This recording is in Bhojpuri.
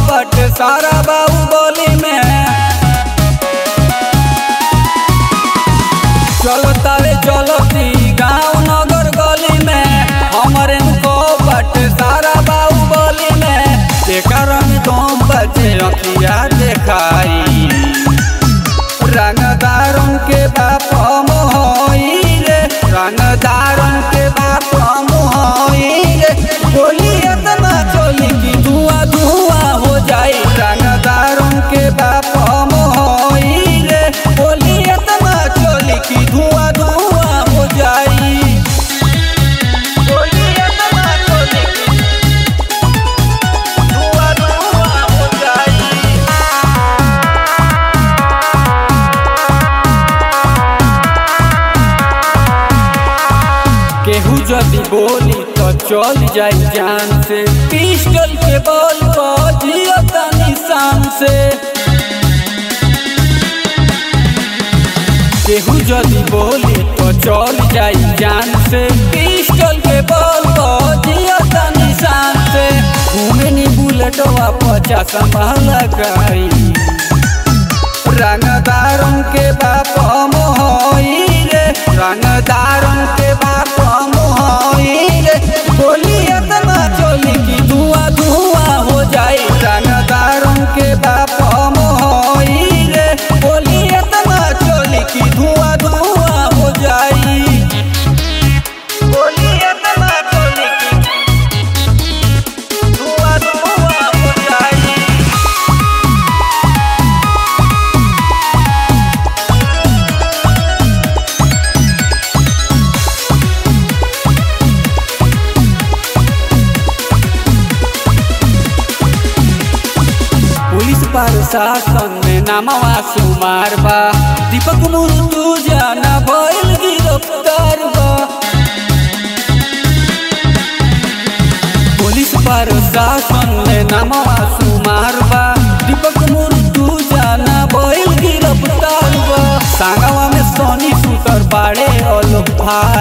बट सारा बाहुबली में चलतावे चलती गाँव नगर गली में हमरे को बट सारा बाहुबली में जेकर दम बचे अखिया देखाई रंगदारों के बाप मोहई रे रंगदारों के बाप मोहई रे गोली इतना चली कि धुआं धुआं हो जाए रंगदारों के बाप मोहई रे गोली इतना चली कि धुआं धुआं हो जाए गोली इतना चली कि धुआं धुआं हो जाए। केहू जदि बोली तो चल जाई जान से पिस्टल के बल पर जियता निशान से केहू जदि बोली तो चल जाई जान से पिस्टल के बल पर जियता निशान से घूमे नी बुलेटवा 50 महला गई रंगदारों के बाप मोहई रे रंगदारों के बाप मोहई रे गोली इतना चली कि धुआं धुआं हो जाए रंगदारों के बाप मोहई रे गोली इतना चली कि धुआं धुआं हो जाए गोली इतना चली कि धुआं धुआं हो जाए। पुलिस प्रशासन में नामवा सुमार बा दीपक मुर्तू जाना भइल गिरफ्तार बा पुलिस प्रशासन में नामवा सुमार बा दीपक मुर्तू जाना भइल गिरफ्तार बा सांगवा में सोनी सुतर बाड़े और भाई